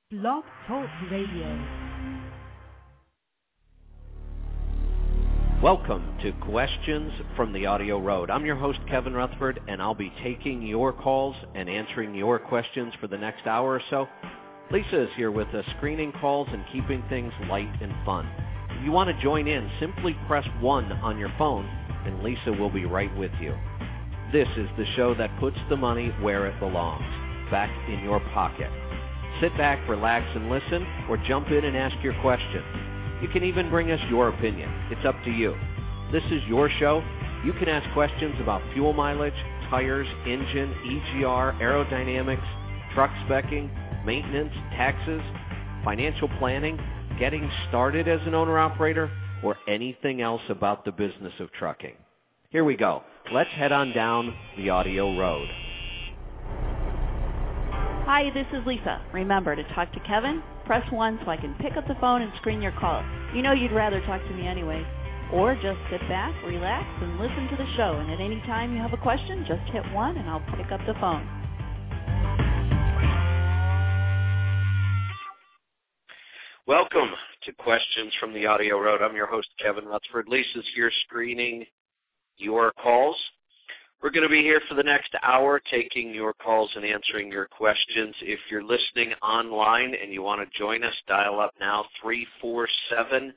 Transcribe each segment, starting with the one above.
Blog Talk Radio. Welcome to Questions from the Audio Road. I'm your host, Kevin Rutherford, and I'll be taking your calls and answering your questions for the next hour or so. Lisa is here with us, screening calls and keeping things light and fun. If you want to join in, simply press 1 on your phone, and Lisa will be right with you. This is the show that puts the money where it belongs, back in your pocket. Sit back, relax, and listen, or jump in and ask your question. You can even bring us your opinion. It's up to you. This is your show. You can ask questions about fuel mileage, tires, engine, EGR, aerodynamics, truck specking, maintenance, taxes, financial planning, getting started as an owner-operator, or anything else about the business of trucking. Here we go. Let's head on down the audio road. Hi, this is Lisa. Remember, to talk to Kevin, press 1 so I can pick up the phone and screen your call. You know you'd rather talk to me anyway. Or just sit back, relax, and listen to the show. And at any time you have a question, just hit 1 and I'll pick up the phone. Welcome to Questions from the Audio Road. I'm your host, Kevin Rutherford. Lisa's here screening your calls. We're going to be here for the next hour taking your calls and answering your questions. If you're listening online and you want to join us, dial up now, 347-884-8327.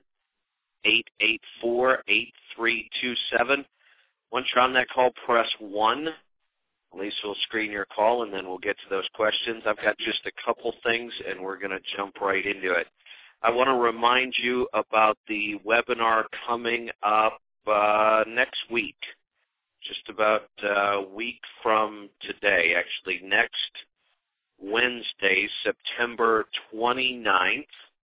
Once you're on that call, press 1. Lisa will screen your call, and then we'll get to those questions. I've got just a couple things, and we're going to jump right into it. I want to remind you about the webinar coming up next week. Just about a week from today, actually next Wednesday, September 29th.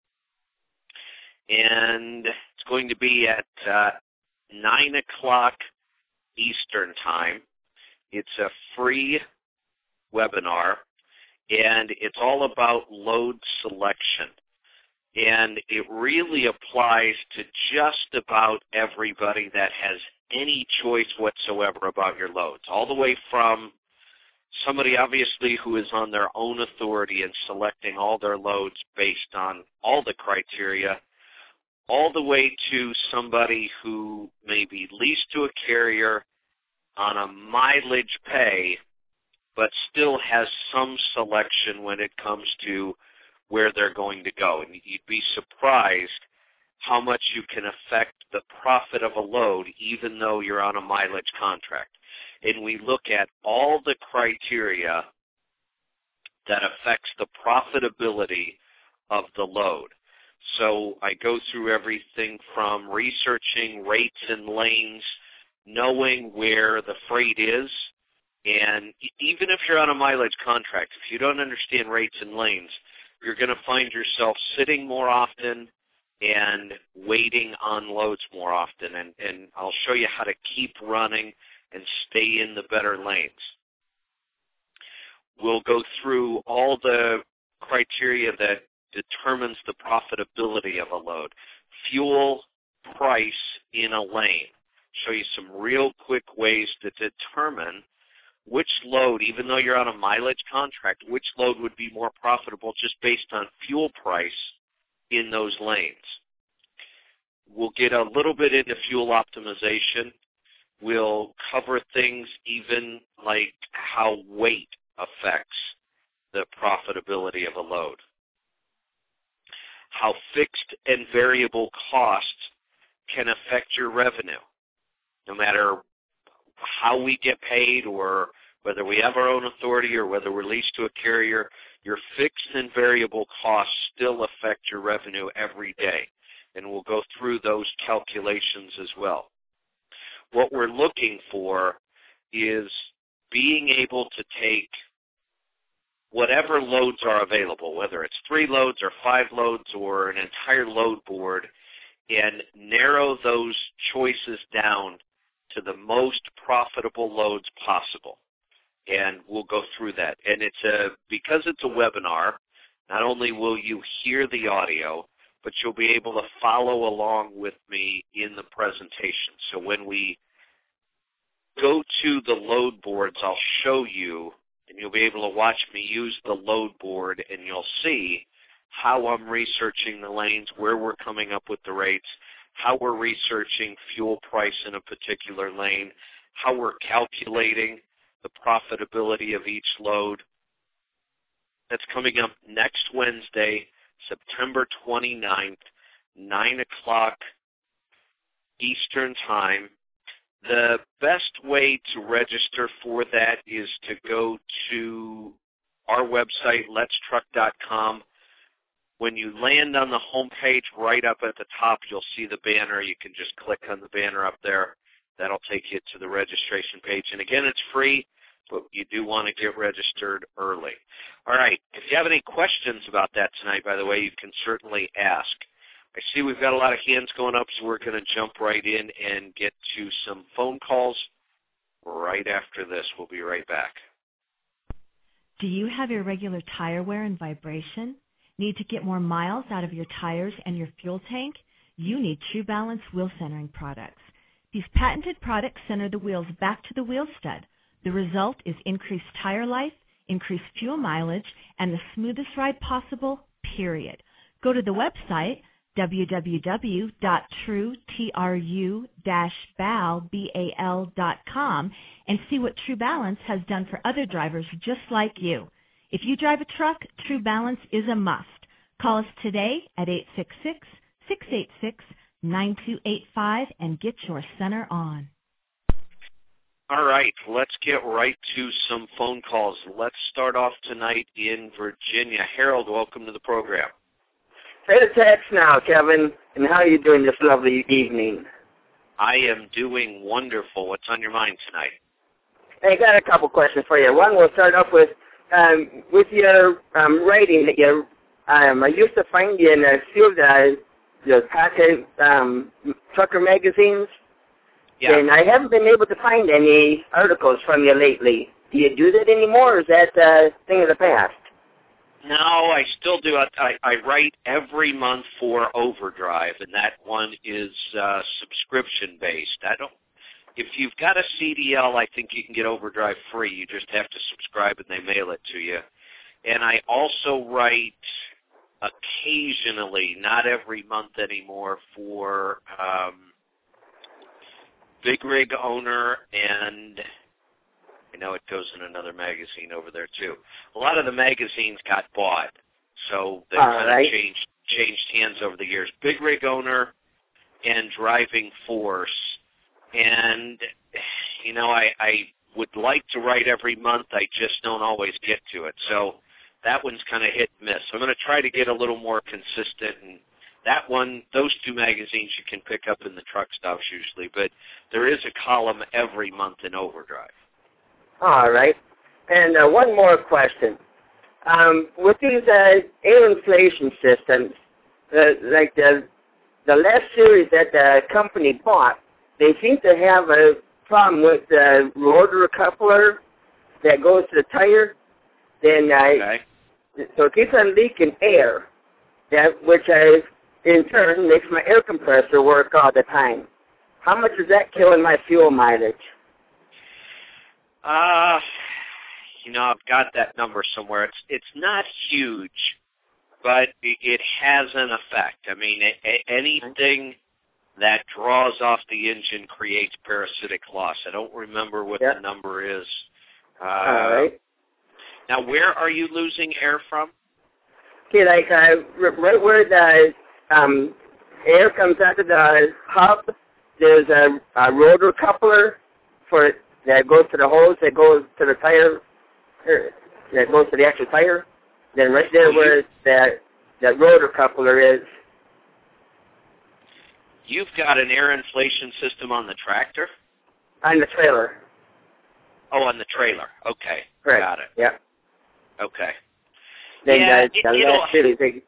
And it's going to be at 9 o'clock Eastern Time. It's a free webinar, and it's all about load selection. And it really applies to just about everybody that has any choice whatsoever about your loads, all the way from somebody obviously who is on their own authority and selecting all their loads based on all the criteria, all the way to somebody who may be leased to a carrier on a mileage pay, but still has some selection when it comes to where they're going to go. And you'd be surprised how much you can affect the profit of a load even though you're on a mileage contract. And we look at all the criteria that affects the profitability of the load. So I go through everything from researching rates and lanes, knowing where the freight is, and even if you're on a mileage contract, if you don't understand rates and lanes, you're going to find yourself sitting more often and waiting on loads more often. And I'll show you how to keep running and stay in the better lanes. We'll go through all the criteria that determines the profitability of a load. Fuel price in a lane. Show you some real quick ways to determine which load, even though you're on a mileage contract, which load would be more profitable just based on fuel price in those lanes. We'll get a little bit into fuel optimization. We'll cover things even like how weight affects the profitability of a load, how fixed and variable costs can affect your revenue, no matter how we get paid or whether we have our own authority or whether we're leased to a carrier. Your fixed and variable costs still affect your revenue every day, and we'll go through those calculations as well. What we're looking for is being able to take whatever loads are available, whether it's 3 loads or 5 loads or an entire load board, and narrow those choices down to the most profitable loads possible. And we'll go through that. And because it's a webinar, not only will you hear the audio, but you'll be able to follow along with me in the presentation. So when we go to the load boards, I'll show you, and you'll be able to watch me use the load board, and you'll see how I'm researching the lanes, where we're coming up with the rates, how we're researching fuel price in a particular lane, how we're calculating the profitability of each load. That's coming up next Wednesday, September 29th, 9 o'clock Eastern Time. The best way to register for that is to go to our website, letstruck.com. When you land on the home page, right up at the top, you'll see the banner. You can just click on the banner up there. That'll take you to the registration page. And again, it's free, but you do want to get registered early. All right. If you have any questions about that tonight, by the way, you can certainly ask. I see we've got a lot of hands going up, so we're going to jump right in and get to some phone calls right after this. We'll be right back. Do you have irregular tire wear and vibration? Need to get more miles out of your tires and your fuel tank? You need True Balance wheel centering products. These patented products center the wheels back to the wheel stud. The result is increased tire life, increased fuel mileage, and the smoothest ride possible, period. Go to the website, www.true-bal.com, and see what True Balance has done for other drivers just like you. If you drive a truck, True Balance is a must. Call us today at 866-686-9285 and get your center on. All right, let's get right to some phone calls. Let's start off tonight in Virginia. Harold, welcome to the program. Say the text now, Kevin, and how are you doing this lovely evening? I am doing wonderful. What's on your mind tonight? Hey, I got a couple questions for you. One, we'll start off with your writing that you, I used to find you in a few of the packet trucker magazines. Yeah. And I haven't been able to find any articles from you lately. Do you do that anymore, or is that a thing of the past? No, I still do. I write every month for Overdrive, and that one is subscription-based. If you've got a CDL, I think you can get Overdrive free. You just have to subscribe, and they mail it to you. And I also write occasionally, not every month anymore, for Big Rig Owner, and I know it goes in another magazine over there too. A lot of the magazines got bought, so they kind of changed hands over the years. Big Rig Owner and Driving Force, and I would like to write every month. I just don't always get to it, so that one's kind of hit and miss. I'm going to try to get a little more consistent, and that one, those two magazines you can pick up in the truck stops usually, but there is a column every month in Overdrive. All right. And one more question. With these air inflation systems, like the last series that the company bought, they seem to have a problem with the rotor coupler that goes to the tire. Then so it keeps on leaking air, which in turn makes my air compressor work all the time. How much is that killing my fuel mileage? I've got that number somewhere. It's not huge, but it has an effect. I mean, anything that draws off the engine creates parasitic loss. I don't remember what the number is. All right. Now, where are you losing air from? Okay, like right where the air comes out of the hub, there's a rotor coupler that goes to the hose that goes to the tire, that goes to the actual tire. Then right there where that rotor coupler is. You've got an air inflation system on the tractor? On the trailer. Oh, on the trailer. Okay. Correct. Got it. Yeah. Okay. Then it'll have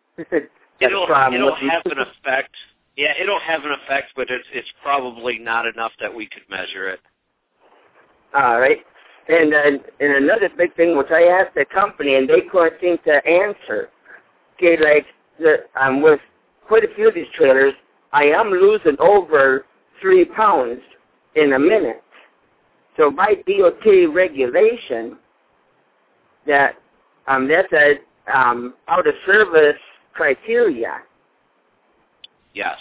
an effect. Yeah, it'll have an effect, but it's probably not enough that we could measure it. All right. And another big thing, which I asked the company, and they couldn't seem to answer. Okay, like with quite a few of these trailers, I am losing over 3 pounds in a minute. So by DOT regulation, that's a out of service criteria. Yes.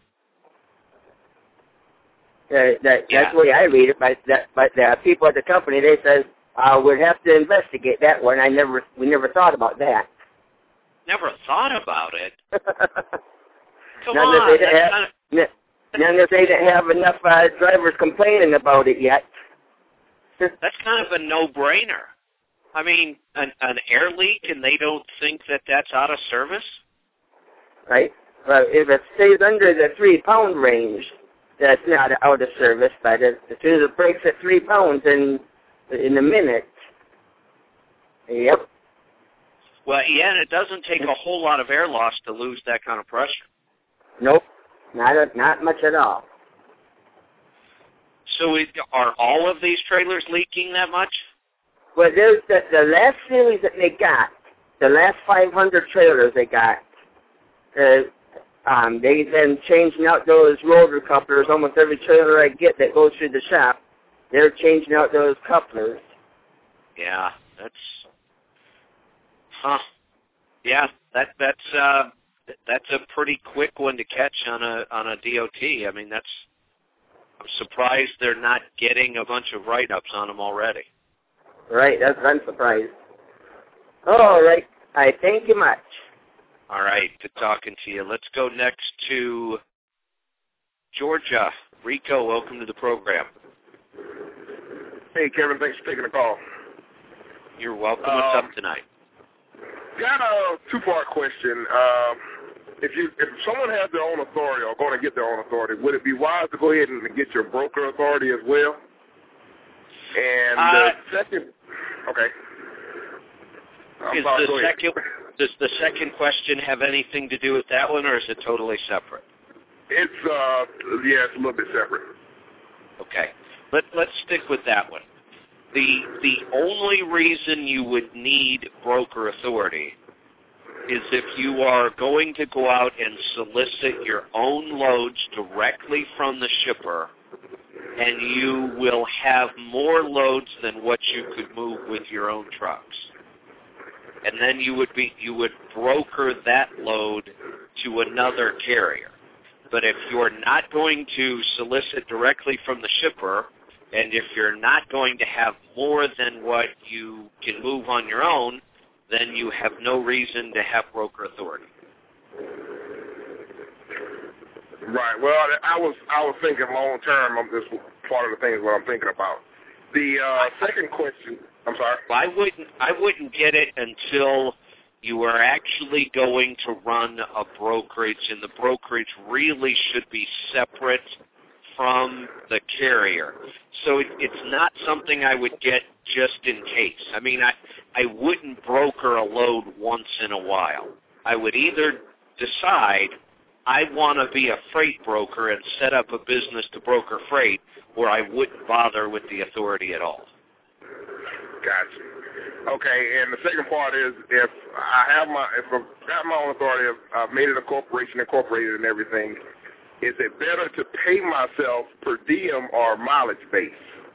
That's the way I read it. But the people at the company, they said we'd have to investigate that one. We never thought about that. Never thought about it. Come none on. If they didn't have enough drivers complaining about it yet. That's kind of a no-brainer. I mean, an air leak, and they don't think that that's out of service? Right. Well, if it stays under the 3-pound range, that's not out of service. But as soon as it breaks at 3 pounds in a minute, yep. Well, yeah, and it doesn't take a whole lot of air loss to lose that kind of pressure. Nope, not much at all. So are all of these trailers leaking that much? Well, there's the last series that they got, the last 500 trailers they got, they've been changing out those rotor couplers. Almost every trailer I get that goes through the shop, they're changing out those couplers. Yeah, yeah, that's a pretty quick one to catch on a DOT. I mean, I'm surprised they're not getting a bunch of write-ups on them already. Right, I'm surprised. All right, I thank you much. All right, good talking to you. Let's go next to Georgia. Rico, welcome to the program. Hey, Kevin, thanks for taking the call. You're welcome. What's up tonight? Got a two-part question. If someone has their own authority or going to get their own authority, would it be wise to go ahead and get your broker authority as well? And the second, okay. Does the second question have anything to do with that one, or is it totally separate? It's it's a little bit separate. Okay, let's stick with that one. The only reason you would need broker authority is if you are going to go out and solicit your own loads directly from the shipper, and you will have more loads than what you could move with your own trucks. And then you would broker that load to another carrier. But if you're not going to solicit directly from the shipper, and if you're not going to have more than what you can move on your own, then you have no reason to have broker authority. Right. Well, I was thinking long term. This part of the thing is what I'm thinking about. The second question. I'm sorry. I wouldn't get it until you are actually going to run a brokerage, and the brokerage really should be separate from the carrier. So it's not something I would get just in case. I mean, I wouldn't broker a load once in a while. I would either decide I want to be a freight broker and set up a business to broker freight, or I wouldn't bother with the authority at all. Gotcha. Okay, and the second part is if I've got my own authority, I've made it a corporation, incorporated and everything, is it better to pay myself per diem or mileage base?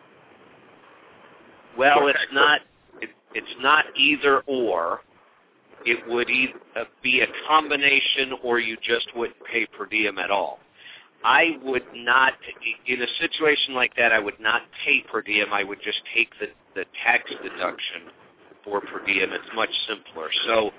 Well, it's not either or. It would either be a combination, or you just wouldn't pay per diem at all. I would not, in a situation like that, I would not pay per diem. I would just take the tax deduction for per diem. It's much simpler. So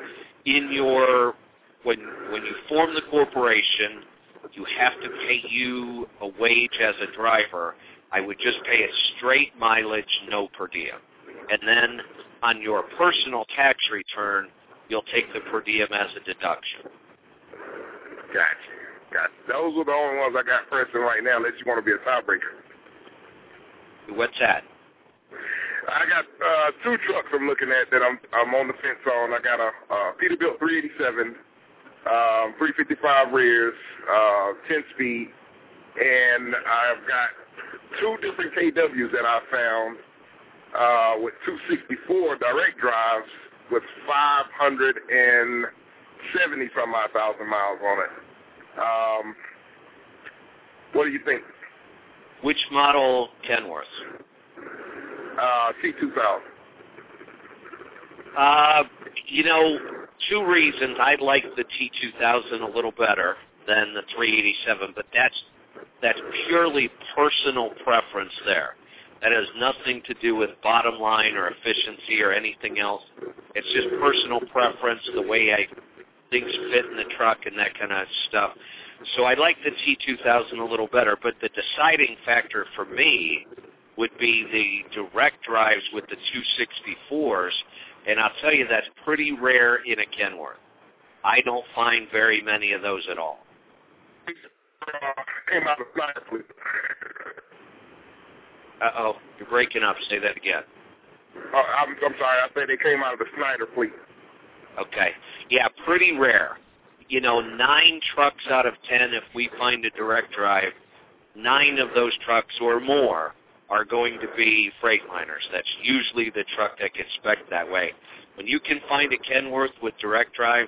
when you form the corporation, you have to pay you a wage as a driver. I would just pay a straight mileage, no per diem. And then on your personal tax return, you'll take the per diem as a deduction. Gotcha. Those are the only ones I got pressing right now, unless you want to be a tiebreaker. What's that? I got two trucks I'm looking at that I'm on the fence on. I got a Peterbilt 387, 355 rears, 10-speed, and I've got two different KWs that I found with 264 direct drives with 570 some odd thousand miles on it. What do you think? Which model, Kenworth? T2000. two reasons I like the T2000 a little better than the 387, but that's purely personal preference there. That has nothing to do with bottom line or efficiency or anything else. It's just personal preference, the way things fit in the truck and that kind of stuff. So I like the T2000 a little better, but the deciding factor for me would be the direct drives with the 264s, and I'll tell you that's pretty rare in a Kenworth. I don't find very many of those at all. Came out of Snyder Fleet. Uh-oh, you're breaking up. Say that again. I'm sorry. I said they came out of the Snyder Fleet. Okay. Yeah, pretty rare. 9 trucks out of 10, if we find a direct drive, 9 of those trucks or more are going to be Freightliners. That's usually the truck that gets spec'd that way. When you can find a Kenworth with direct drive,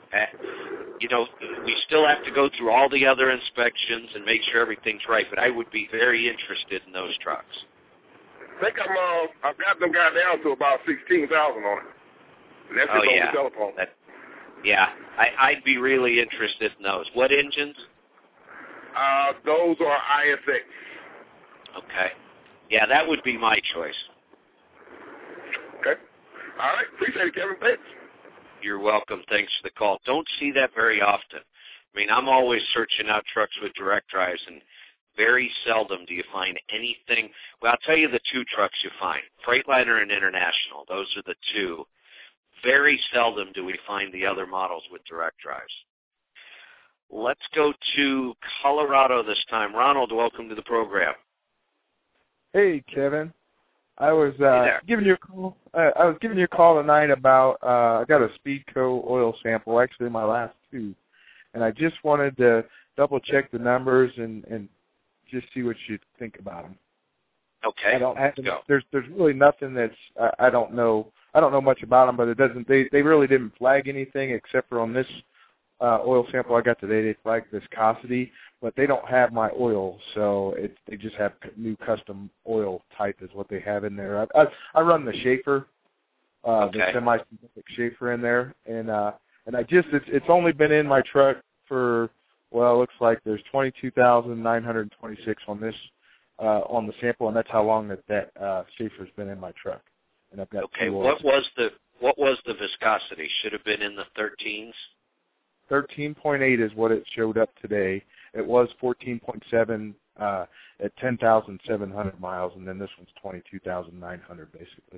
we still have to go through all the other inspections and make sure everything's right, but I would be very interested in those trucks. I think I've got them guys down to about 16,000 on it. And that's just on the telephone. I'd be really interested in those. What engines? Those are ISX. Okay. Yeah, that would be my choice. Okay. All right. Appreciate it, Kevin. Thanks. You're welcome. Thanks for the call. Don't see that very often. I mean, I'm always searching out trucks with direct drives, and very seldom do you find anything. Well, I'll tell you the 2 trucks you find, Freightliner and International. Those are the 2. Very seldom do we find the other models with direct drives. Let's go to Colorado this time. Ronald, welcome to the program. Hey, Kevin. I was giving you a call. I was giving you a call tonight about I got a Speedco oil sample, actually my last 2, and I just wanted to double check the numbers and just see what you think about them. Okay. I don't have to, there's really nothing that's I don't know much about them, but it doesn't. They really didn't flag anything except for on this oil sample I got today. They flagged viscosity, but they don't have my oil, so they just have new custom oil type is what they have in there. I run the Schaefer, the semi-synthetic Schaefer in there, and I just it's only been in my truck for it looks like there's 22,926 on this on the sample, and that's how long that Schaefer's been in my truck. And I've got what was the viscosity? Should have been in the 13s. 13.8 is what it showed up today. It was 14.7 at 10,700 miles, and then this one's 22,900 basically.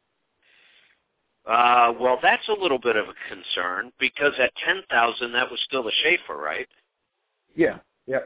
Well, that's a little bit of a concern because at 10,000 that was still a Schaefer, right? Yeah. Yep.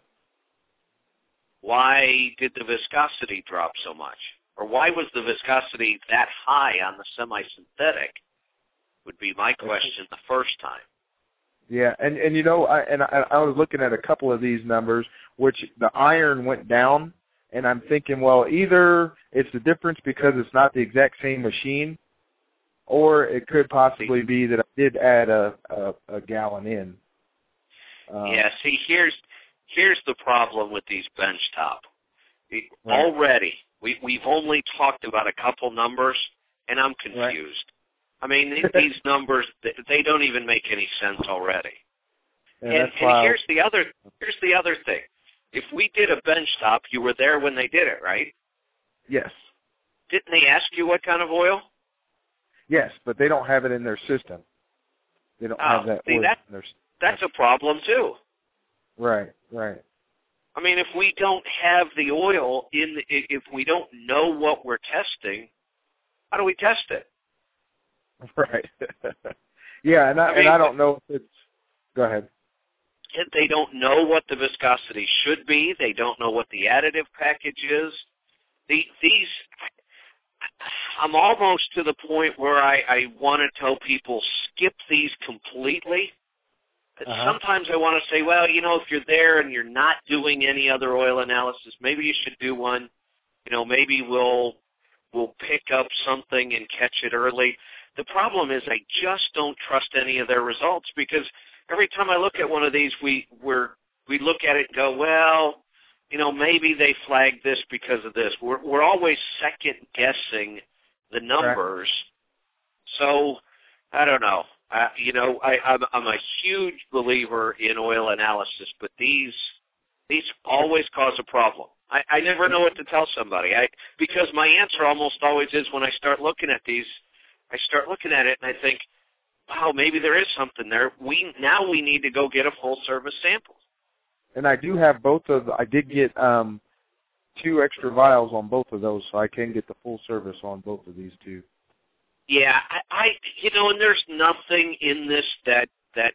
Why did the viscosity drop so much? Or why was the viscosity that high on the semi-synthetic would be my question the first time. Yeah, and I was looking at a couple of these numbers, which the iron went down, and I'm thinking, well, either it's the difference because it's not the exact same machine, or it could possibly be that I did add a gallon in. Yeah, see, here's the problem with these benchtop. Already, we've only talked about a couple numbers, and I'm confused. Right. I mean, these numbers, they don't even make any sense already. And here's the other thing. If we did a benchtop, you were there when they did it, right? Yes. Didn't they ask you what kind of oil? Yes, but they don't have it in their system. They don't have that oil in their system. That's a problem, too. Right. I mean, if we don't have the oil if we don't know what we're testing, how do we test it? Right. Yeah, I don't know if it's... Go ahead. They don't know what the viscosity should be. They don't know what the additive package is. These, I'm almost to the point where I want to tell people skip these completely. Sometimes I want to say, well, if you're there and you're not doing any other oil analysis, maybe you should do one. Maybe we'll pick up something and catch it early. The problem is I just don't trust any of their results because every time I look at one of these, we look at it and go, well, maybe they flagged this because of this. We're always second guessing the numbers. Right. So I don't know. I'm a huge believer in oil analysis, but these always cause a problem. I never know what to tell somebody. Because my answer almost always is when I start looking at these, I start looking at it and I think, wow, maybe there is something there. We need to go get a full service sample. And I do have I did get 2 extra vials on both of those, so I can get the full service on both of these 2. Yeah, and there's nothing in this that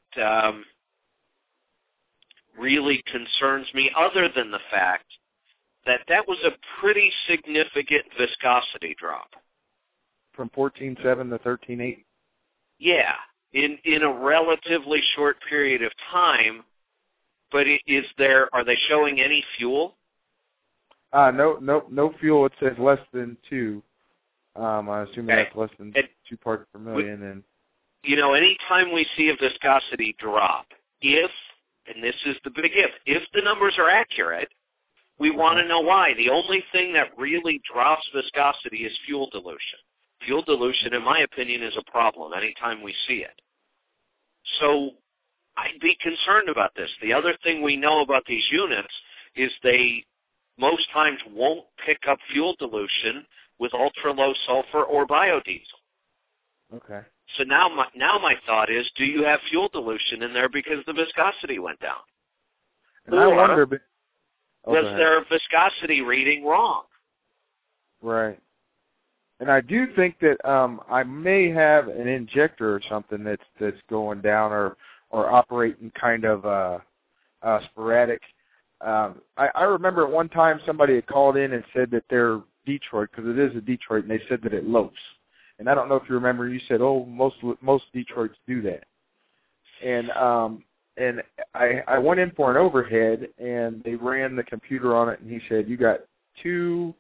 really concerns me other than the fact that was a pretty significant viscosity drop. From 14.7 to 13.8? Yeah, in a relatively short period of time. But are they showing any fuel? No fuel. It says less than 2. I assume that's less than 2 parts per million. And anytime we see a viscosity drop, and this is the big if the numbers are accurate, we want to know why. The only thing that really drops viscosity is fuel dilution. Fuel dilution, in my opinion, is a problem anytime we see it. So I'd be concerned about this. The other thing we know about these units is they most times won't pick up fuel dilution with ultra-low sulfur or biodiesel. Okay. So now my thought is, do you have fuel dilution in there because the viscosity went down? And I wonder, was their viscosity reading wrong? Right. And I do think that I may have an injector or something that's going down or operating kind of sporadic. I remember at one time somebody had called in and said that their Detroit, because it is a Detroit, and they said that it lopes. And I don't know if you remember, you said, most Detroits do that. And I went in for an overhead, and they ran the computer on it, and he said, you got 2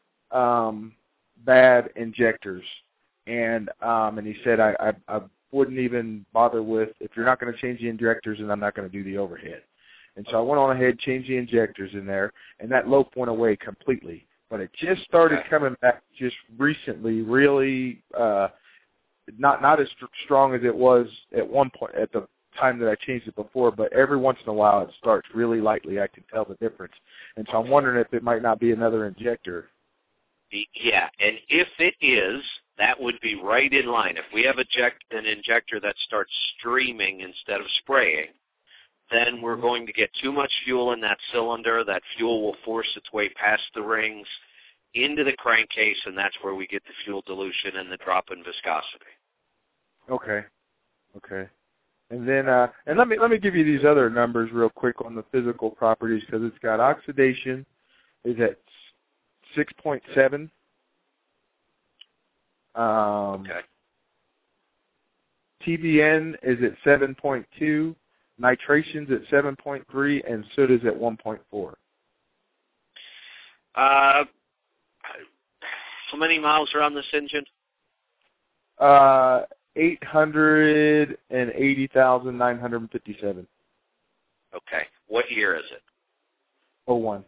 bad injectors. And he said, I wouldn't even bother with, if you're not going to change the injectors, then I'm not going to do the overhead. And so I went on ahead, changed the injectors in there, and that lope went away completely. But it just started coming back just recently, really not as strong as it was at one point at the time that I changed it before, but every once in a while it starts really lightly. I can tell the difference. And so I'm wondering if it might not be another injector. Yeah, and if it is, that would be right in line. If we have an injector that starts streaming instead of spraying, then we're going to get too much fuel in that cylinder. That fuel will force its way past the rings into the crankcase, and that's where we get the fuel dilution and the drop in viscosity. Okay. And then, and let me give you these other numbers real quick on the physical properties, because it's got oxidation is at 6.7. TBN is at 7.2. Nitration's at 7.3, and soot is at 1.4. How many miles are on this engine? 880,957. Okay. What year is it? 01.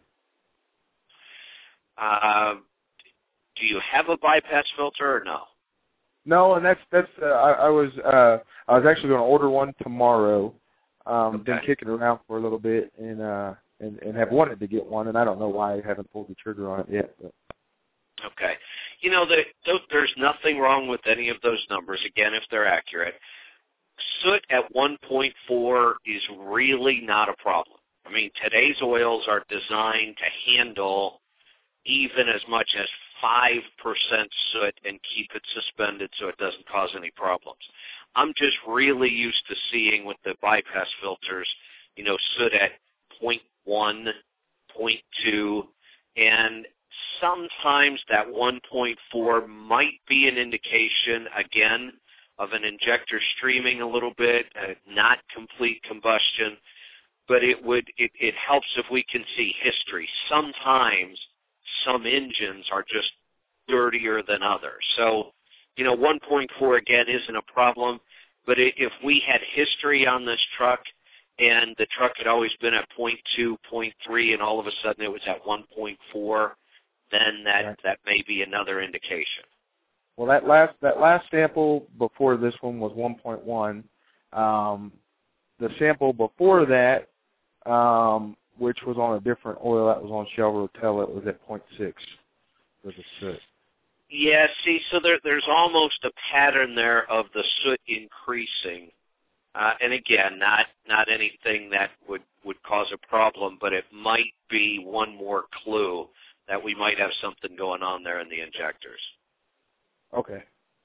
Do you have a bypass filter or no? No, and that's I was actually going to order one tomorrow. Been kicking around for a little bit and have wanted to get one, and I don't know why I haven't pulled the trigger on it yet. But. Okay. There's nothing wrong with any of those numbers, again, if they're accurate. Soot at 1.4 is really not a problem. I mean, today's oils are designed to handle even as much as 5% soot and keep it suspended so it doesn't cause any problems. I'm just really used to seeing with the bypass filters, soot at 0.1, 0.2, and sometimes that 1.4 might be an indication, again, of an injector streaming a little bit, not complete combustion, but it helps if we can see history. Sometimes some engines are just dirtier than others. So, 1.4 again isn't a problem, but if we had history on this truck and the truck had always been at 0.2, 0.3, and all of a sudden it was at 1.4, then that may be another indication. Well, that last sample before this one was 1.1. The sample before that, which was on a different oil, that was on Shell Rotella, it was at 0.6 for the soot. Yeah, see, so there's almost a pattern there of the soot increasing. And again, not anything that would cause a problem, but it might be one more clue that we might have something going on there in the injectors. Okay.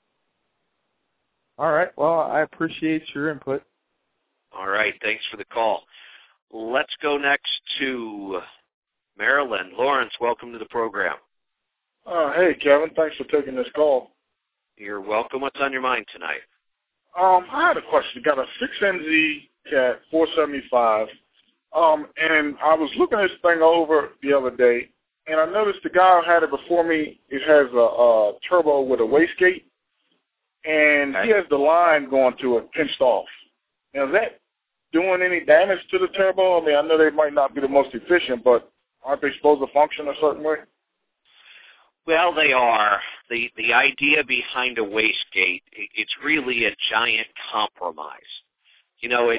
All right. Well, I appreciate your input. All right. Thanks for the call. Let's go next to Maryland. Lawrence, welcome to the program. Hey, Kevin. Thanks for taking this call. You're welcome. What's on your mind tonight? I had a question. Got a 6NZ Cat 475, and I was looking this thing over the other day, and I noticed the guy who had it before me, it has a turbo with a wastegate, and he has the line going to it pinched off. Now, is that doing any damage to the turbo? I mean, I know they might not be the most efficient, but aren't they supposed to function a certain way? Well, they are. The idea behind a wastegate, it's really a giant compromise. You know,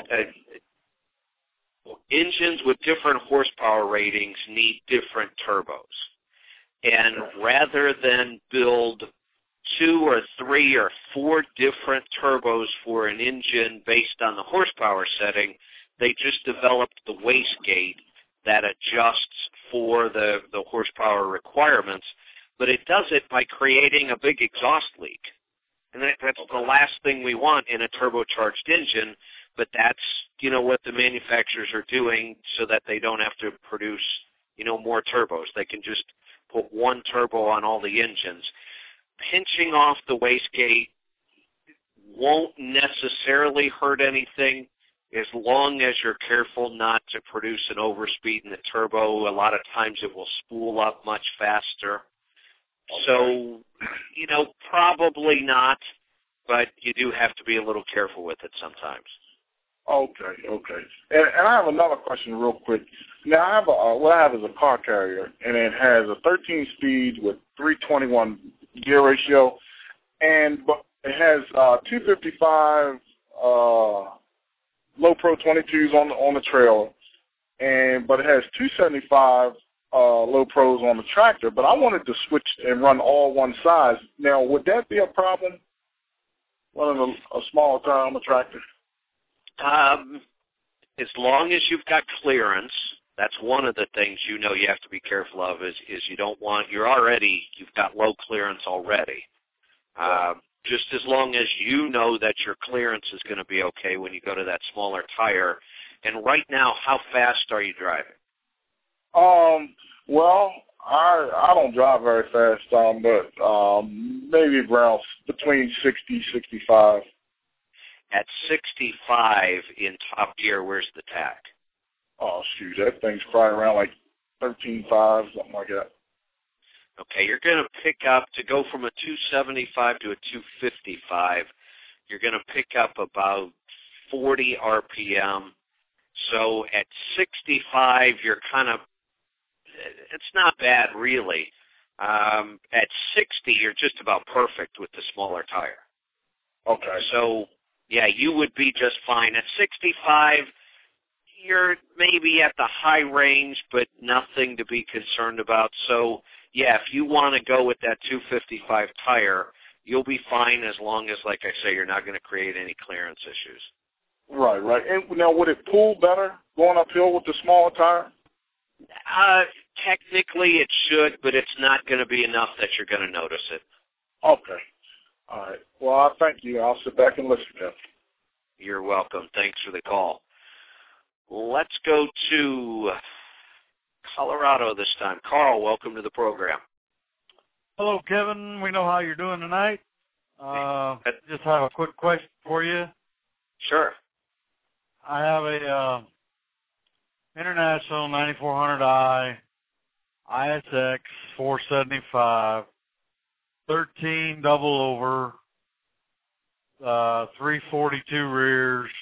engines with different horsepower ratings need different turbos. And rather than build 2 or 3 or 4 different turbos for an engine based on the horsepower setting, they just developed the wastegate that adjusts for the horsepower requirements. But it does it by creating a big exhaust leak. And that's the last thing we want in a turbocharged engine, but that's, you know, what the manufacturers are doing so that they don't have to produce, you know, more turbos. They can just put one turbo on all the engines. Pinching off the wastegate won't necessarily hurt anything as long as you're careful not to produce an overspeed in the turbo. A lot of times it will spool up much faster. So, you know, probably not, but you do have to be a little careful with it sometimes. Okay. And I have another question real quick. Now, I have what I have is a car carrier, and it has a 13-speed with 321 gear ratio, but it has 255 low pro 22s on the trailer, but it has 275 low pros on the tractor, but I wanted to switch and run all one size. Now, would that be a problem, running a smaller tire on the tractor? As long as you've got clearance, that's one of the things you know you have to be careful of is you don't want, you've got low clearance already. Just as long as you know that your clearance is going to be okay when you go to that smaller tire. And right now, how fast are you driving? Well, I don't drive very fast, but maybe around between 60, 65. At 65 in top gear, where's the tach? Oh, shoot, that thing's probably around like 13.5, something like that. Okay, you're going to pick up, to go from a 275 to a 255, you're going to pick up about 40 RPM. So at 65, you're kind of, it's not bad really. At 60, you're just about perfect with the smaller tire. Okay. So, yeah, you would be just fine. At 65, you're maybe at the high range, but nothing to be concerned about. So, yeah, if you want to go with that 255 tire, you'll be fine as long as, like I say, you're not going to create any clearance issues. Right. And now, would it pull better going uphill with the smaller tire? Technically it should, but it's not going to be enough that you're going to notice it. Okay. All right. Well, I thank you. I'll sit back and listen to you. You're welcome. Thanks for the call. Let's go to Colorado this time. Carl, welcome to the program. Hello, Kevin. We know how you're doing tonight. Just have a quick question for you. Sure. I have a International 9400i ISX 475, 13 double over, 342 rears,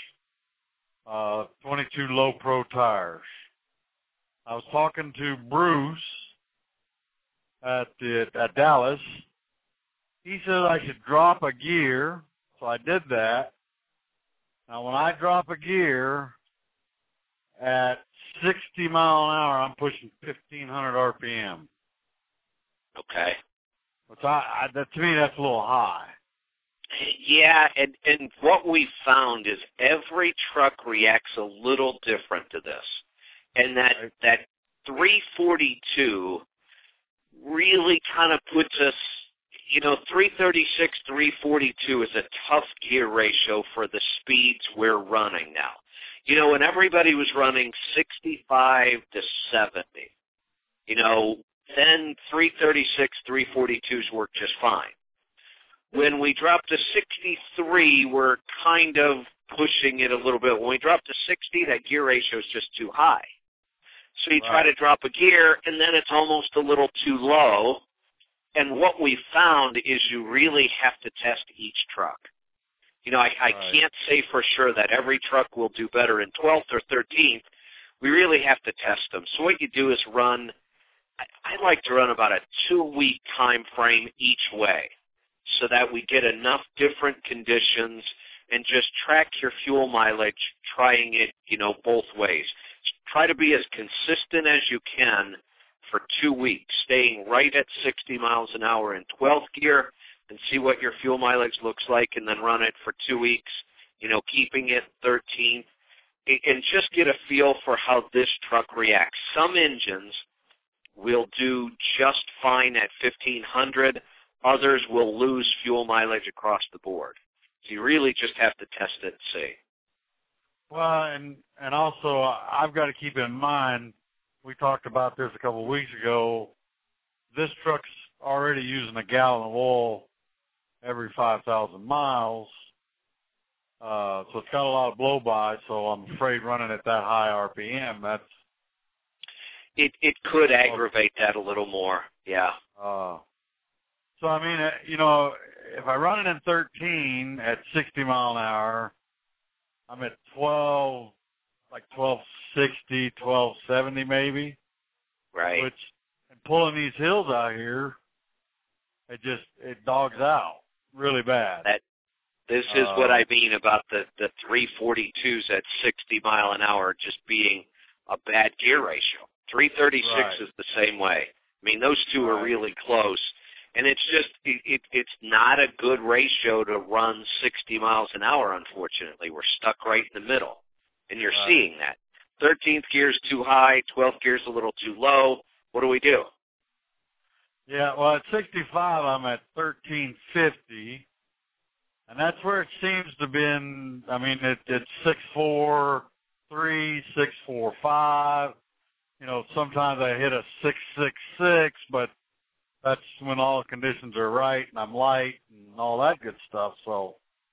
22 low pro tires. I was talking to Bruce at Dallas. he said I should drop a gear, so I did that. Now, when I drop a gear at 60 mile an hour, I'm pushing 1,500 RPM. Okay. Which that, to me, that's a little high. Yeah, and what we found is every truck reacts a little different to this. And that 342 really kind of puts us, 336, 342 is a tough gear ratio for the speeds we're running now. When everybody was running 65 to 70, then 336, 342s work just fine. When we drop to 63, we're kind of pushing it a little bit. When we drop to 60, that gear ratio is just too high. So you try to drop a gear, and then it's almost a little too low. And what we found is you really have to test each truck. I can't say for sure that every truck will do better in 12th or 13th. We really have to test them. So what you do is run, I like to run about a 2-week time frame each way so that we get enough different conditions and just track your fuel mileage, trying it, both ways. Try to be as consistent as you can for 2 weeks, staying right at 60 miles an hour in 12th gear and see what your fuel mileage looks like, and then run it for 2 weeks, keeping it 13th, and just get a feel for how this truck reacts. Some engines will do just fine at 1,500. Others will lose fuel mileage across the board. So you really just have to test it and see. Well, and also I've got to keep in mind, we talked about this a couple of weeks ago, this truck's already using a gallon of oil every 5,000 miles. So it's got a lot of blow-by, so I'm afraid running at that high RPM, that's... It could aggravate that a little more, yeah. So, I mean, if I run it in 13 at 60 mile an hour, I'm at 12, like 1260, 1270 maybe. Right. Which, and pulling these hills out here, it dogs out really bad. This is what I mean about the 342s at 60 mile an hour just being a bad gear ratio. 336 is the same way. I mean, those two are really close. And it's just, it's not a good ratio to run 60 miles an hour, unfortunately. We're stuck right in the middle. And you're seeing that. 13th gear's too high, 12th gear's a little too low. What do we do? Yeah, well, at 65, I'm at 1350. And that's where it seems to have been, I mean, it's 643, 645. Sometimes I hit a 666, but that's when all the conditions are right and I'm light and all that good stuff. So,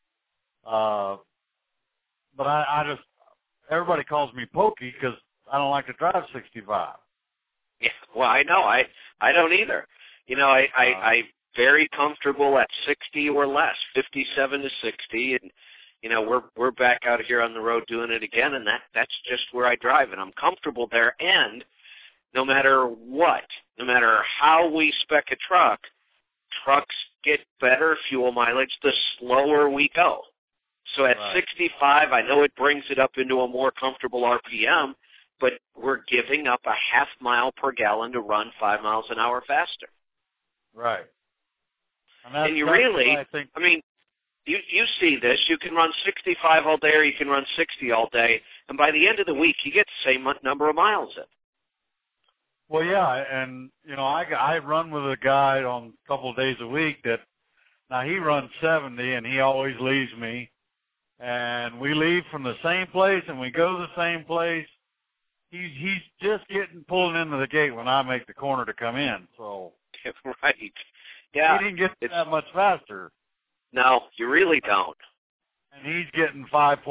but I just, everybody calls me pokey because I don't like to drive 65. Yeah, well, I know. I don't either. I'm very comfortable at 60 or less, 57 to 60, and we're back out here on the road doing it again, and that's just where I drive, and I'm comfortable there. And no matter what, no matter how we spec a truck, trucks get better fuel mileage the slower we go. So at 65, I know it brings it up into a more comfortable RPM, but we're giving up a half mile per gallon to run 5 miles an hour faster. Right. And you really, I mean, you see this. You can run 65 all day or you can run 60 all day, and by the end of the week, you get the same number of miles in. Well, yeah, and, I run with a guy on a couple of days a week that, now he runs 70, and he always leaves me, and we leave from the same place, and we go to the same place. He's just pulling into the gate when I make the corner to come in, so. Right. Yeah. He didn't get that much faster. No, you really don't. And he's getting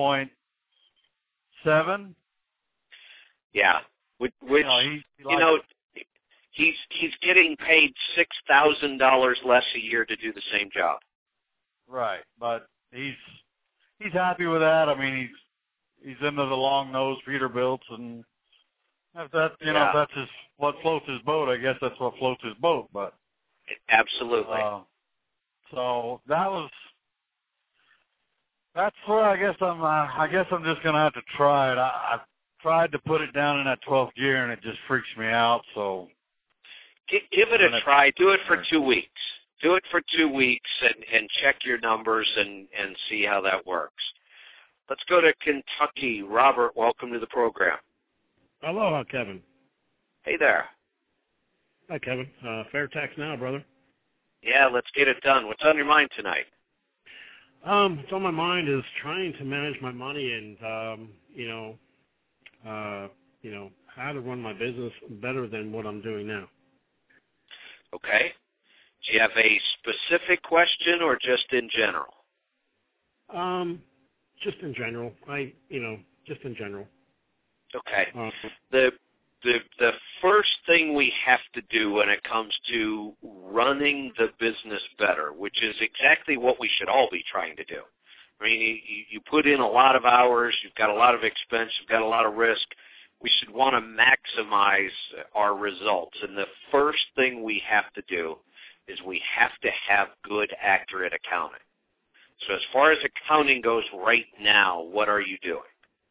5.7. Yeah. Which he's getting paid $6,000 less a year to do the same job. Right, but he's happy with that. I mean, he's into the long nose Peterbilts, and if that if that's what floats his boat, I guess that's what floats his boat. But absolutely. So that's where I guess I'm just gonna have to try it. I tried to put it down in that 12th gear and it just freaks me out. So give it a try. Do it for 2 weeks. Do it for 2 weeks and check your numbers and see how that works. Let's go to Kentucky. Robert, welcome to the program. Aloha, Kevin. Hey there. Hi, Kevin. Fair tax now, brother. Yeah, let's get it done. What's on your mind tonight? What's on my mind is trying to manage my money and, how to run my business better than what I'm doing now. Okay. Do you have a specific question or just in general? Just in general. Just in general. Okay. The first thing we have to do when it comes to running the business better, which is exactly what we should all be trying to do. I mean, you put in a lot of hours, you've got a lot of expense, you've got a lot of risk. We should want to maximize our results. And the first thing we have to do is we have to have good, accurate accounting. So as far as accounting goes right now, what are you doing?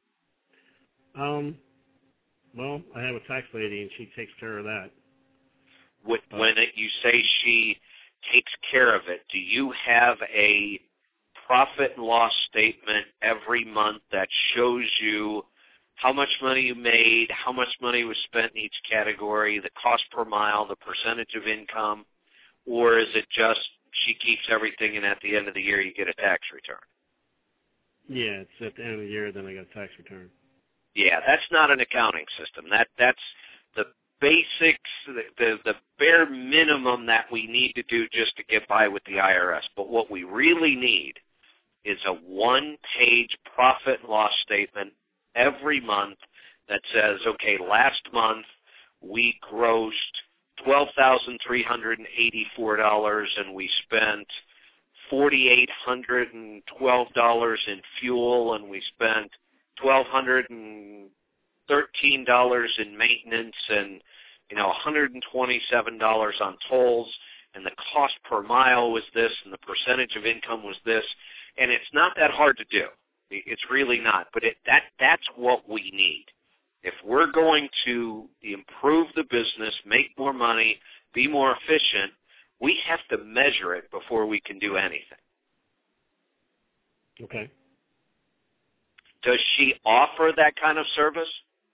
Well, I have a tax lady, and she takes care of that. When you say she takes care of it, do you have a profit and loss statement every month that shows you how much money you made, how much money was spent in each category, the cost per mile, the percentage of income, or is it just she keeps everything and at the end of the year you get a tax return? Yeah, it's at the end of the year, then I get a tax return. Yeah, that's not an accounting system. That's the basics, the bare minimum that we need to do just to get by with the IRS. But what we really need is a one-page profit and loss statement every month that says, okay, last month we grossed $12,384 and we spent $4,812 in fuel and we spent $1,213 in maintenance and $127 on tolls, and the cost per mile was this and the percentage of income was this. And it's not that hard to do. It's really not. But that's what we need. If we're going to improve the business, make more money, be more efficient, we have to measure it before we can do anything. Okay. Does she offer that kind of service?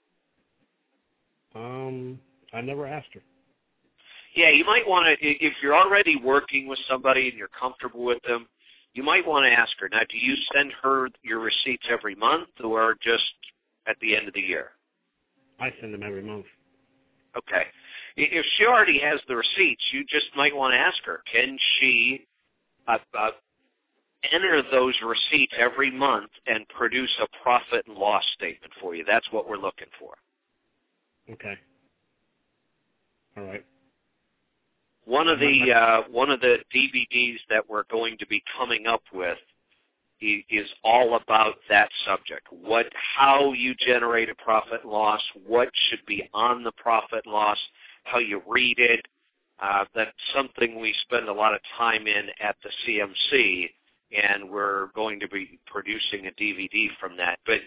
I never asked her. Yeah, you might want to, if you're already working with somebody and you're comfortable with them, you might want to ask her. Now, do you send her your receipts every month or just at the end of the year? I send them every month. Okay. If she already has the receipts, you just might want to ask her, can she enter those receipts every month and produce a profit and loss statement for you? That's what we're looking for. Okay. All right. One of the DVDs that we're going to be coming up with is all about that subject. How you generate a profit and loss, what should be on the profit and loss, how you read it. That's something we spend a lot of time in at the CMC, and we're going to be producing a DVD from that. But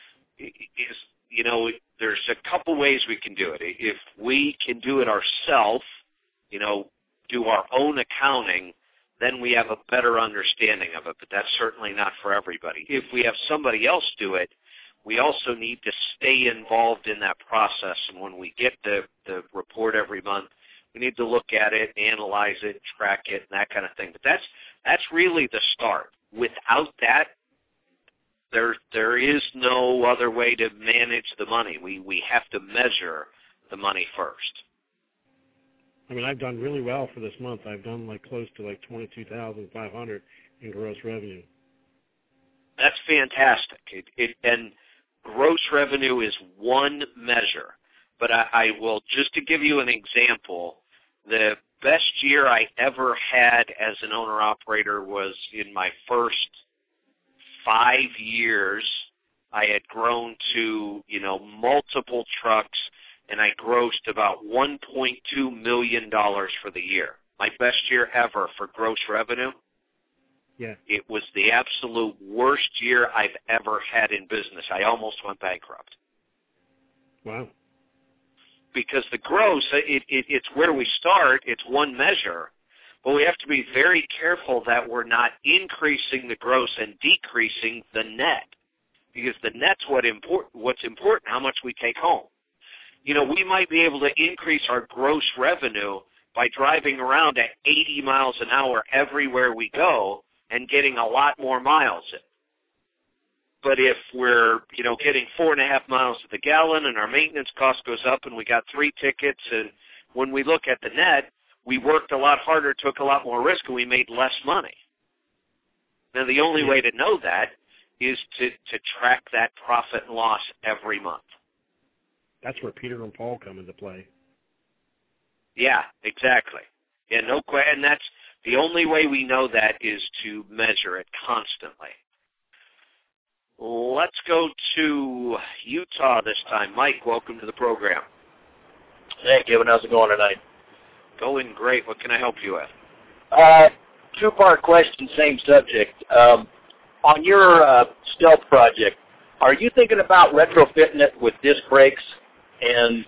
there's a couple ways we can do it. If we can do it ourselves, do our own accounting, then we have a better understanding of it, but that's certainly not for everybody. If we have somebody else do it, we also need to stay involved in that process, and when we get the report every month, we need to look at it, analyze it, track it, and that kind of thing. But that's really the start. Without that, there is no other way to manage the money. We have to measure the money first. I mean, I've done really well for this month. I've done close to $22,500 in gross revenue. That's fantastic. And gross revenue is one measure. But I will, just to give you an example, the best year I ever had as an owner-operator was in my first 5 years. I had grown to, multiple trucks, and I grossed about $1.2 million for the year. My best year ever for gross revenue. Yeah. It was the absolute worst year I've ever had in business. I almost went bankrupt. Wow. Because the gross, it's where we start. It's one measure. But we have to be very careful that we're not increasing the gross and decreasing the net. Because the net's what's important, how much we take home. We might be able to increase our gross revenue by driving around at 80 miles an hour everywhere we go and getting a lot more miles in. But if we're, getting 4.5 miles to the gallon and our maintenance cost goes up and we got 3 tickets, and when we look at the net, we worked a lot harder, took a lot more risk, and we made less money. Now, the only way to know that is to track that profit and loss every month. That's where Peter and Paul come into play. Yeah, exactly. Yeah, no question. And that's the only way we know that is to measure it constantly. Let's go to Utah this time. Mike, welcome to the program. Hey, Kevin. How's it going tonight? Going great. What can I help you with? 2-part question, same subject. On your Stealth project, are you thinking about retrofitting it with disc brakes? And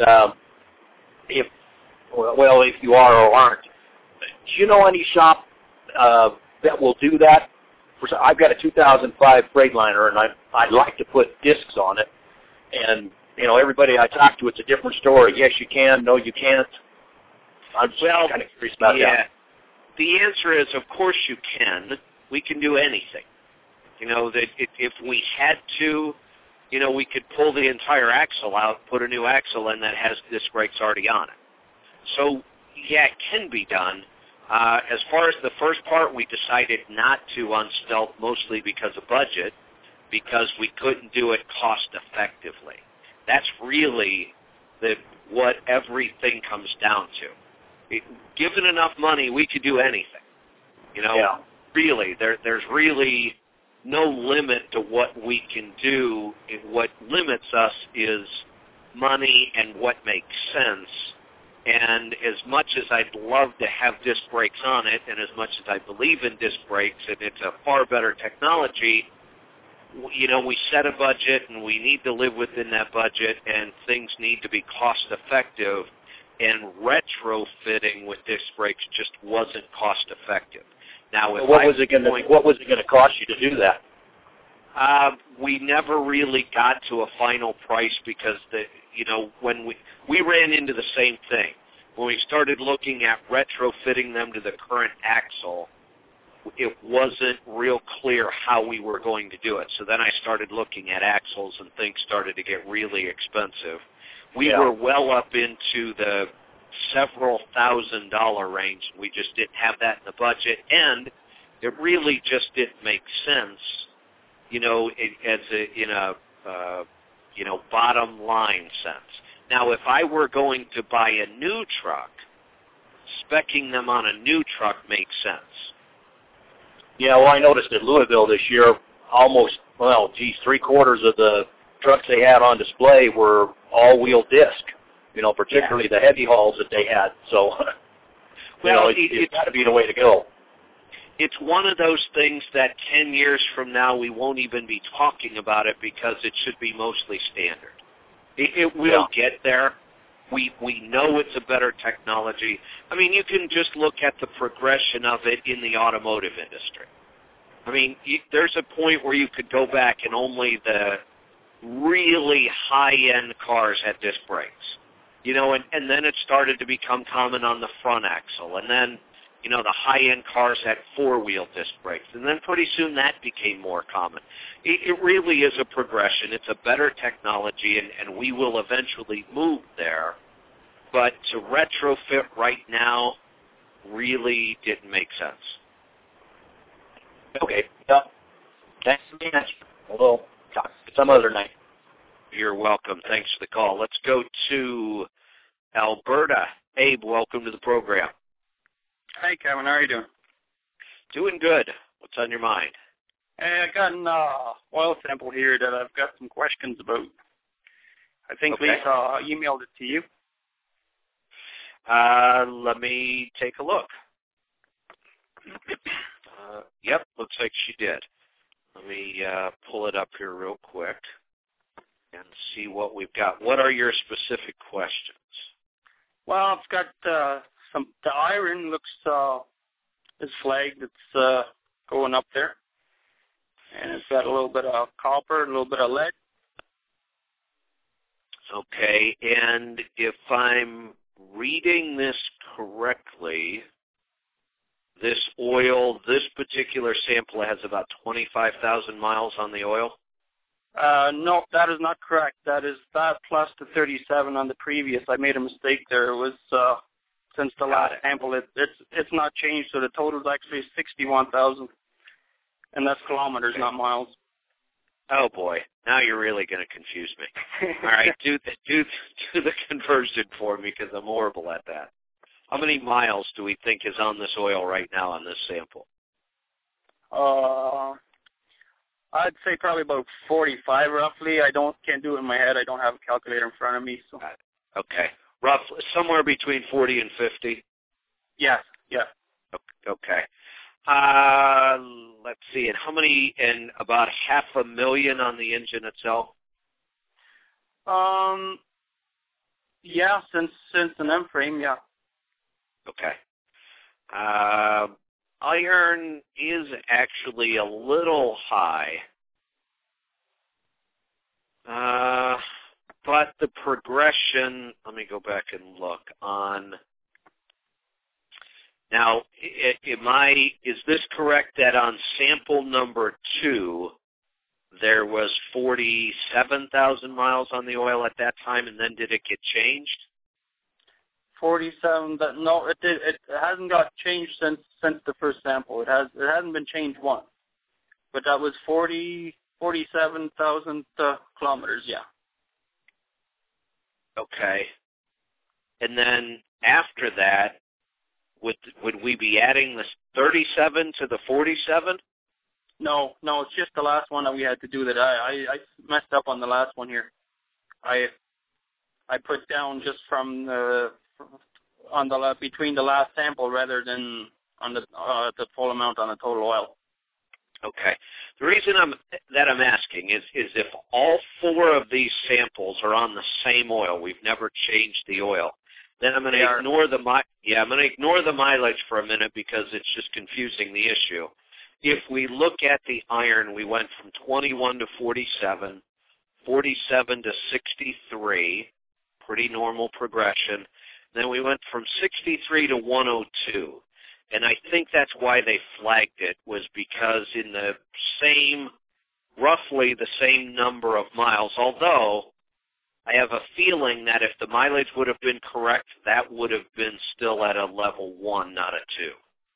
if you are or aren't, do you know any shop that will do that? I've got a 2005 Freightliner, and I'd like to put discs on it. And, everybody I talk to, it's a different story. Yes, you can. No, you can't. I'm just kind of curious about that. The answer is, of course you can. We can do anything. That if we had to, we could pull the entire axle out, put a new axle in that has disc brakes already on it. So, yeah, it can be done. As far as the first part, we decided not to on Stealth, mostly because of budget, because we couldn't do it cost effectively. That's really what everything comes down to. Given enough money, we could do anything. Really, there's really no limit to what we can do. What limits us is money and what makes sense. And as much as I'd love to have disc brakes on it, and as much as I believe in disc brakes, and it's a far better technology, we set a budget, and we need to live within that budget, and things need to be cost-effective, and retrofitting with disc brakes just wasn't cost-effective. Now, what was it going to cost you to do that? We never really got to a final price because when we ran into the same thing. When we started looking at retrofitting them to the current axle, it wasn't real clear how we were going to do it. So then I started looking at axles, and things started to get really expensive. We were well up into the several $1,000 range. We just didn't have that in the budget, and it really just didn't make sense, in a bottom line sense. Now, if I were going to buy a new truck, speccing them on a new truck makes sense. Yeah, well, I noticed at Louisville this year, almost, 3/4 of the trucks they had on display were all-wheel disc, particularly the heavy hauls that they had. So, it's got to be the way to go. It's one of those things that 10 years from now we won't even be talking about it because it should be mostly standard. It will get there. We know it's a better technology. I mean, you can just look at the progression of it in the automotive industry. I mean, there's a point where you could go back and only the really high-end cars had disc brakes. And then it started to become common on the front axle. And then, the high-end cars had 4-wheel disc brakes. And then pretty soon that became more common. It really is a progression. It's a better technology, and we will eventually move there. But to retrofit right now really didn't make sense. Okay. Thanks for the answer. We'll talk some other night. You're welcome. Thanks for the call. Let's go to Alberta. Abe, welcome to the program. Hi, Kevin. How are you doing? Doing good. What's on your mind? I got an oil sample here that I've got some questions about. I think Lisa emailed it to you. Let me take a look. Yep, looks like she did. Let me pull it up here real quick and see what we've got. What are your specific questions? Well, it's got the iron looks is flagged. It's going up there, and it's got a little bit of copper, a little bit of lead. Okay, and if I'm reading this correctly, this oil, this particular sample has about 25,000 miles on the oil? No, that is not correct. That is that plus the 37 on the previous. I made a mistake there. It was since the last sample. It's not changed, so the total is actually 61,000, and that's kilometers, not miles. Oh boy, now you're really going to confuse me. All right, do the conversion for me because I'm horrible at that. How many miles do we think is on this oil right now on this sample? I'd say probably about 45 roughly. Can't do it in my head. I don't have a calculator in front of me. So. Okay, roughly somewhere between 40 and 50. Yes, yeah. Okay. Let's see. And how many? And about 500,000 on the engine itself. Yeah, since an M frame, yeah. Okay. Iron is actually a little high, but the progression. Let me go back and look on. Now, is this correct that on sample number 2, there was 47,000 miles on the oil at that time, and then did it get changed? 47. No, it did. It hasn't got changed since the first sample. It hasn't been changed once. But that was 47,000 kilometers. Yeah. Okay. And then after that, would we be adding this 37 to the 47? No, it's just the last one that we had to do that. I messed up on the last one here. I put down just from between the last sample rather than on the full amount on the total oil. Okay. The reason I'm asking is if all 4 of these samples are on the same oil, we've never changed the oil, then I'm going to ignore the mileage for a minute because it's just confusing the issue. If we look at the iron, we went from 21 to 47, 47 to 63, pretty normal progression. Then we went from 63 to 102. And I think that's why they flagged it, was because in the roughly the same number of miles, although I have a feeling that if the mileage would have been correct, that would have been still at a level 1, not a 2.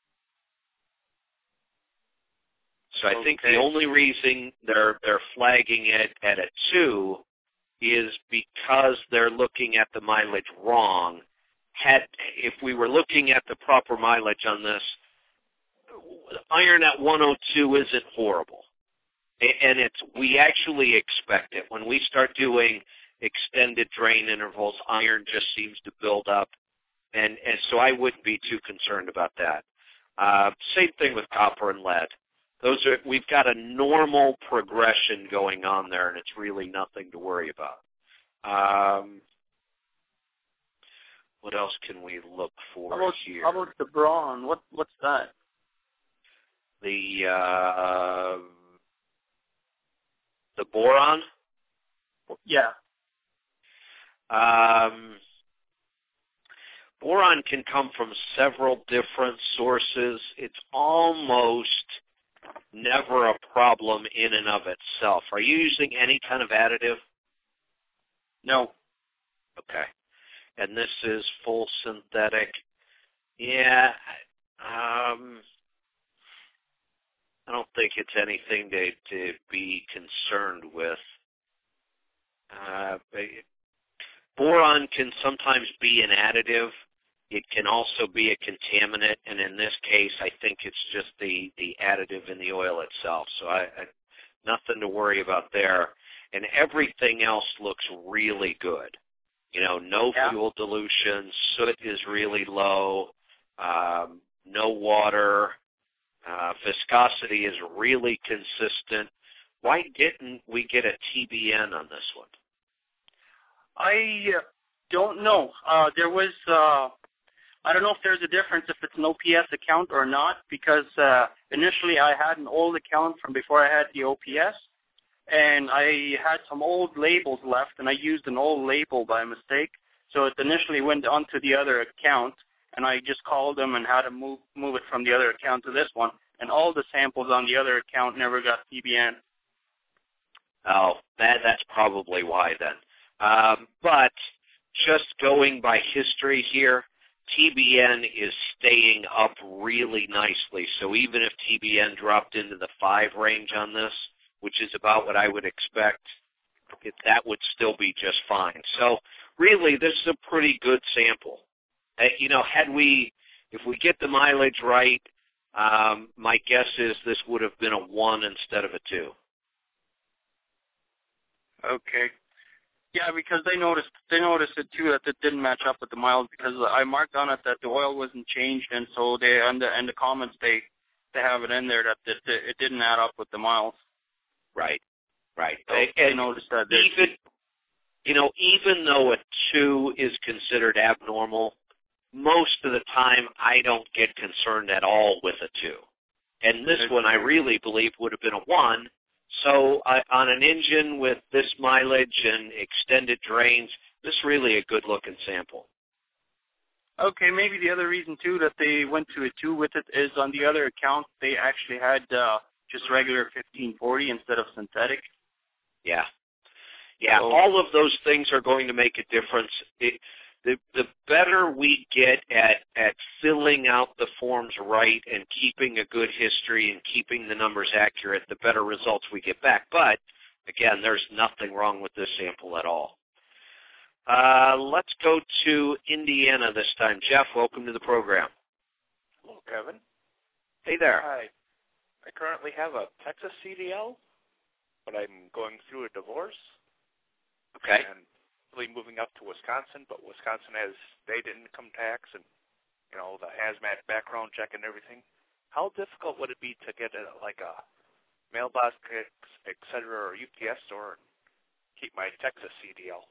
So I think the only reason they're flagging it at a 2 is because they're looking at the mileage wrong. If we were looking at the proper mileage on this, iron at 102 isn't horrible. And we actually expect it. When we start doing extended drain intervals, iron just seems to build up. And so I wouldn't be too concerned about that. Same thing with copper and lead. We've got a normal progression going on there, and it's really nothing to worry about. What else can we look for here? How about the brawn? What's that? The boron? Yeah. Boron can come from several different sources. It's almost never a problem in and of itself. Are you using any kind of additive? No. Okay. And this is full synthetic. Yeah. I don't think it's anything to be concerned with. Boron can sometimes be an additive. It can also be a contaminant, and in this case, I think it's just the additive in the oil itself. So nothing to worry about there. And everything else looks really good. No fuel dilution. Soot is really low. No water. Viscosity is really consistent. Why didn't we get a TBN on this one? I don't know. There was, I don't know if there's a difference if it's an OPS account or not, because initially I had an old account from before I had the OPS, and I had some old labels left, and I used an old label by mistake. So it initially went onto the other account, and I just called them and had to move it from the other account to this one, and all the samples on the other account never got TBN. Oh, that's probably why then. But just going by history here, TBN is staying up really nicely. So even if TBN dropped into the 5 range on this, which is about what I would expect, that would still be just fine. So really, this is a pretty good sample. If we get the mileage right, my guess is this would have been a 1 instead of a 2. Okay. Yeah, because they noticed it too, that it didn't match up with the miles, because I marked on it that the oil wasn't changed, and so they in the comments they have it in there that it didn't add up with the miles. Right. So they noticed that. Even though a 2 is considered abnormal, most of the time I don't get concerned at all with a 2. And this one I really believe would have been a 1. So on an engine with this mileage and extended drains, this is really a good-looking sample. Okay, maybe the other reason, too, that they went to a 2 with it is on the other account they actually had just regular 1540 instead of synthetic. Yeah, so all of those things are going to make a difference. The better we get at filling out the forms right and keeping a good history and keeping the numbers accurate, the better results we get back. But, again, there's nothing wrong with this sample at all. Let's go to Indiana this time. Jeff, welcome to the program. Hello, Kevin. Hey there. Hi. I currently have a Texas CDL, but I'm going through a divorce. Okay. And really moving up to Wisconsin, but Wisconsin has state income tax and, the hazmat background check and everything. How difficult would it be to get a mailbox, et cetera, or UPS store and keep my Texas CDL?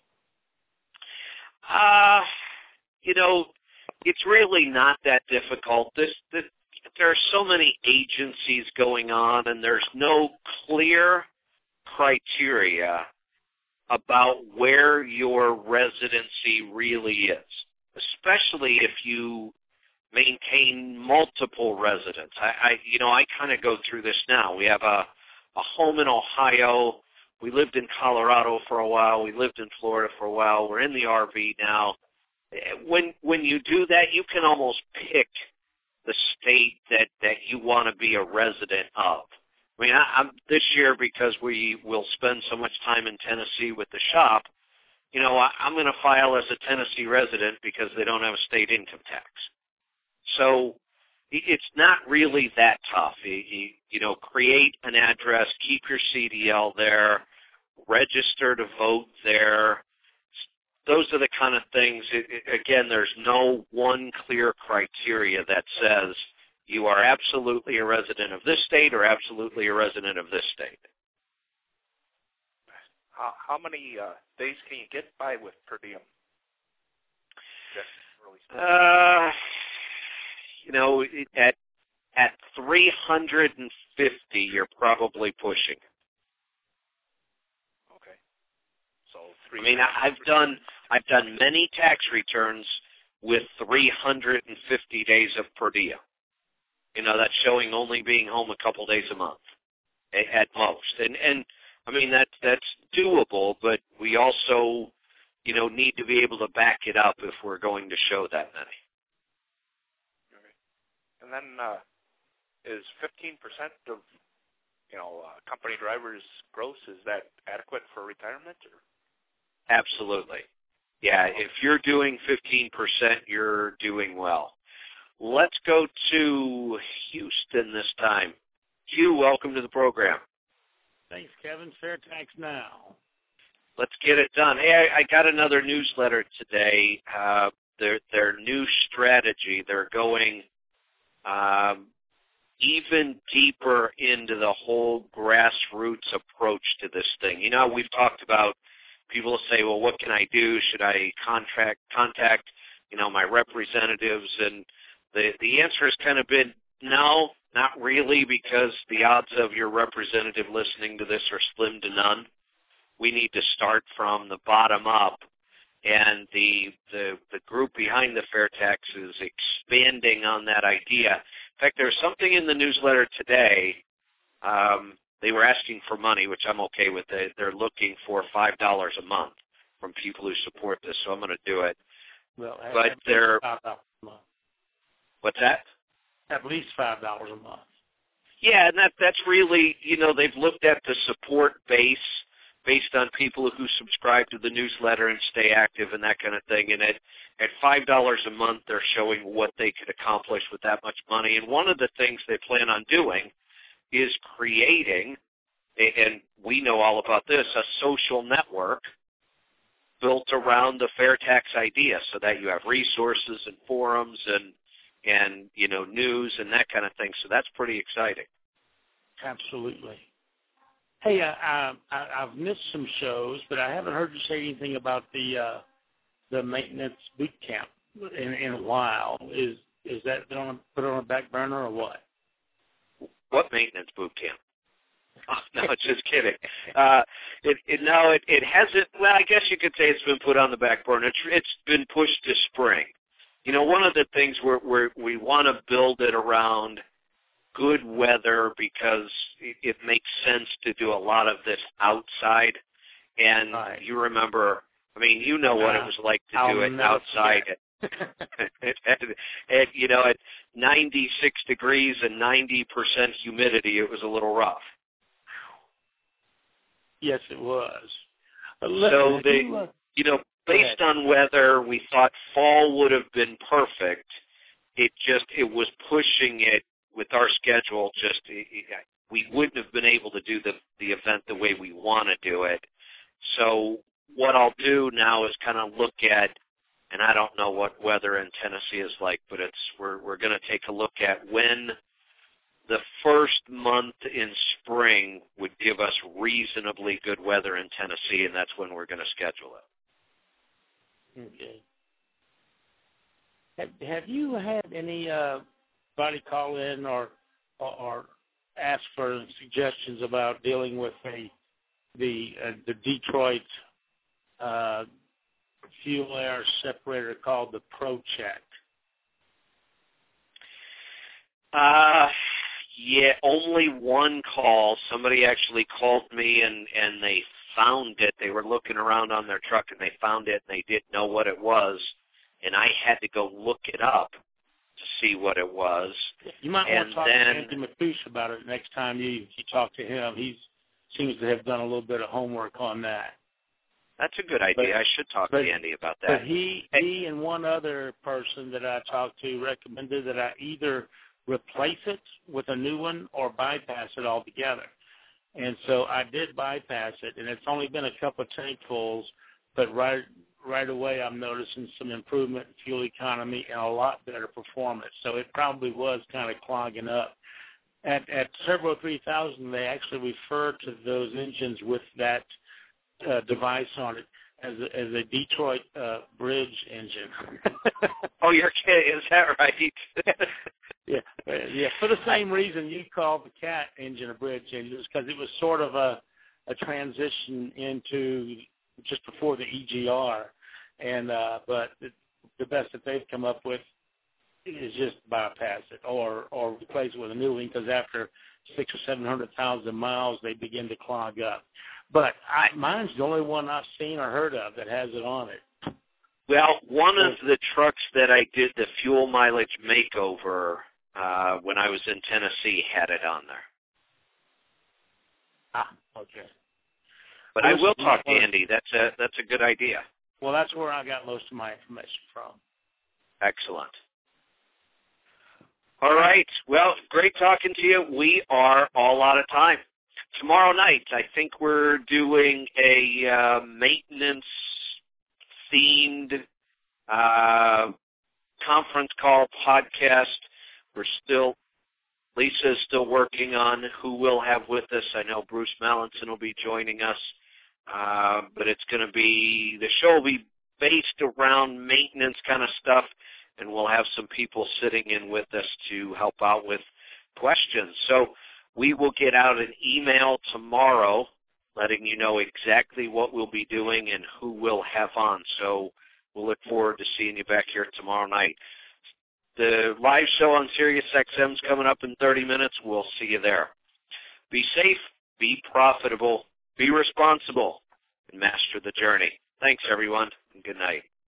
It's really not that difficult. There are so many agencies going on, and there's no clear criteria about where your residency really is, especially if you maintain multiple residents. I kind of go through this now. We have a home in Ohio. We lived in Colorado for a while. We lived in Florida for a while. We're in the RV now. When you do that, you can almost pick the state that you want to be a resident of. I mean, I'm this year, because we will spend so much time in Tennessee with the shop, I'm going to file as a Tennessee resident because they don't have a state income tax. So it's not really that tough. Create an address, keep your CDL there, register to vote there. Those are the kind of things, again, there's no one clear criteria that says you are absolutely a resident of this state or absolutely a resident of this state. How many days can you get by with per diem? At 350, you're probably pushing. Okay. So I've done many tax returns with 350 days of per diem. That's showing only being home a couple days a month at most. And I mean, that's doable, but we also, need to be able to back it up if we're going to show that many. Okay. And then is 15% of, company drivers' gross, is that adequate for retirement? Or? Absolutely. Yeah, if you're doing 15%, you're doing well. Let's go to Houston this time. Hugh, welcome to the program. Thanks, Kevin. Fair tax now. Let's get it done. Hey, I got another newsletter today. Their new strategy, they're going, even deeper into the whole grassroots approach to this thing. You know, we've talked about people say, well, what can I do? Should I contact, you know, my representatives? And the answer has kind of been no, not really, because the odds of your representative listening to this are slim to none. We need to start from the bottom up, and the group behind the fair tax is expanding on that idea. In fact, there's something in the newsletter today. They were asking for money, which I'm okay with. They're looking for $5 a month from people who support this, so I'm going to do it. Well, but they're $5 a month. What's that? At least $5 a month. Yeah, and that's really, you know, they've looked at the support base based on people who subscribe to the newsletter and stay active and that kind of thing. And at $5 a month, they're showing what they could accomplish with that much money. And one of the things they plan on doing is creating, and we know all about this, a social network built around the fair tax idea, so that you have resources and forums and you know, news and that kind of thing. So that's pretty exciting. Absolutely. Hey, I've missed some shows, but I haven't heard you say anything about the maintenance boot camp in a while. Is that put on a back burner or what? What maintenance boot camp? Oh, no, just kidding. It hasn't. Well, I guess you could say it's been put on the back burner. It's been pushed to spring. You know, one of the things we want to build it around good weather because it makes sense to do a lot of this outside. And you remember, I mean, you know what it was like to do it outside. You know, at 96 degrees and 90% humidity, it was a little rough. Yes, it was. So you know, based on weather, we thought fall would have been perfect. It was pushing it with our schedule. We wouldn't have been able to do the event the way we want to do it. So what I'll do now is kind of look at, and I don't know what weather in Tennessee is like, but we're going to take a look at when the first month in spring would give us reasonably good weather in Tennessee, and that's when we're going to schedule it. Okay. Have you had anybody call in or ask for suggestions about dealing with the Detroit fuel air separator called the ProCheck? Yeah, only one call. Somebody actually called me and they found it. They were looking around on their truck and they found it and they didn't know what it was. And I had to go look it up to see what it was. You might want to talk to Andy Matoush about it next time you talk to him. He seems to have done a little bit of homework on that. That's a good idea. I should talk to Andy about that. But he and one other person that I talked to recommended that I either replace it with a new one or bypass it altogether. And so I did bypass it, and it's only been a couple of tankfuls, but right away I'm noticing some improvement in fuel economy and a lot better performance. So it probably was kind of clogging up. At Servo 3000, they actually refer to those engines with that device on it as a Detroit bridge engine. Oh, you're kidding. Is that right? Yeah. For the same reason you called the CAT engine a bridge engine, because it was sort of a transition into just before the EGR, and but the best that they've come up with is just bypass it or replace it with a new one, because after 600,000 or 700,000 miles they begin to clog up. But mine's the only one I've seen or heard of that has it on it. Well, one of the trucks that I did the fuel mileage makeover when I was in Tennessee had it on there. Okay. But I will talk to Andy. That's a good idea. Well, that's where I got most of my information from. Excellent. All right. Well, great talking to you. We are all out of time. Tomorrow night, I think we're doing a maintenance-themed conference call podcast. We're still Lisa is still working on who we'll have with us. I know Bruce Mallinson will be joining us, but it's going to be, the show will be based around maintenance kind of stuff, and we'll have some people sitting in with us to help out with questions. So we will get out an email tomorrow letting you know exactly what we'll be doing and who we'll have on. So we'll look forward to seeing you back here tomorrow night. The live show on SiriusXM is coming up in 30 minutes. We'll see you there. Be safe, be profitable, be responsible, and master the journey. Thanks, everyone, and good night.